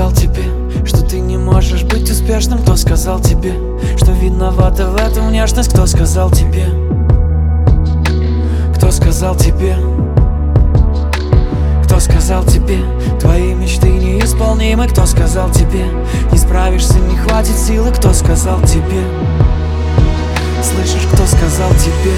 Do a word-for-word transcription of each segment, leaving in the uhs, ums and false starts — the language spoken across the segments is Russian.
сказал тебе, что ты не можешь быть успешным? Кто сказал тебе, что виновата в этом внешность? Кто сказал тебе? Кто сказал тебе? Кто сказал тебе, твои мечты неисполнимы? Кто сказал тебе, не справишься, не хватит силы? Кто сказал тебе? Слышишь, кто сказал тебе?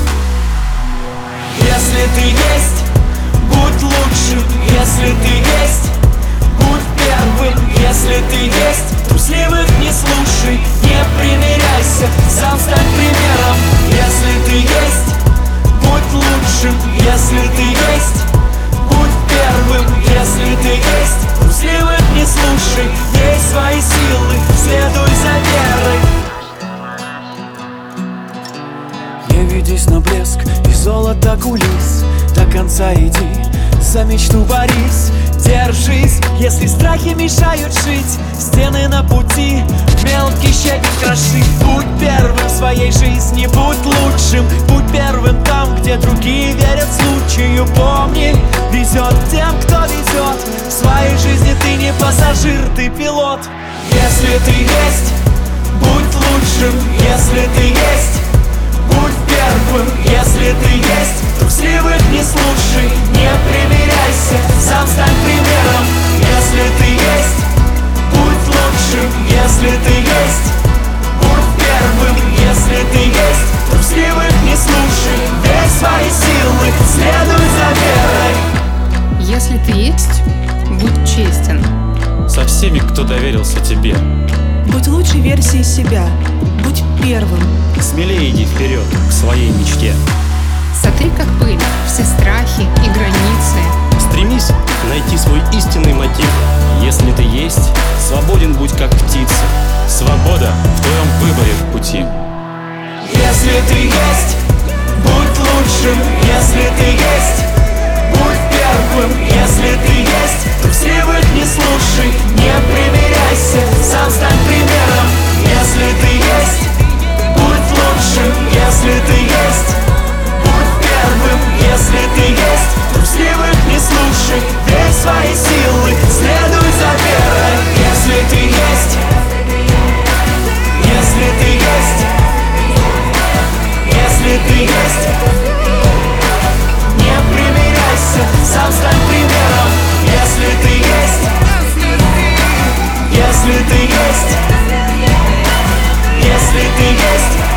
Если ты есть, будь лучшим. Если ты есть, будь первым. Если ты есть, трусливых не слушай. Не примиряйся, сам стань примером. Если ты есть, будь лучшим. Если ты есть, будь первым. Если ты есть, трусливых не слушай. Есть свои силы, следуй за верой. Не ведись на блеск и золото кулис. До конца иди, за мечту борись. Держись, если страхи мешают жить. Стены на пути, мелкий щебень кроши. Будь первым в своей жизни, будь лучшим. Будь первым там, где другие верят случаю. Помни, везет тем, кто везет. В своей жизни ты не пассажир, ты пилот. Если ты есть, будь лучшим. Если ты есть, будь первым. Если ты есть, трусливых не слушай. Не примиряйся, сам стань примером. Если ты есть, будь лучшим. Если ты есть, будь первым. Если ты есть, трусливых не слушай. Верь свои силы, следуй за верой. Если ты есть, будь честен со всеми, кто доверился тебе. Будь лучшей версией себя, будь первым. Смелее иди вперед к своей мечте. Сотри как пыль все страхи и границы. Стремись найти свой истинный мотив. Если ты есть, свободен будь как птица. Свобода в твоем выборе пути. Если ты есть, будь лучшим. Если ты есть, будь первым. Если ты есть, трусливых не слушай. Не примиряйся, сам стань примером. Если ты есть, будь лучшим. Если ты есть, будь первым. Если ты есть, трусливых не слушай. Верь свои силы, следуй за верой. Если ты есть, если ты есть, если ты есть, не примиряйся, сам стань примером. Если ты есть, если ты есть, если ты есть.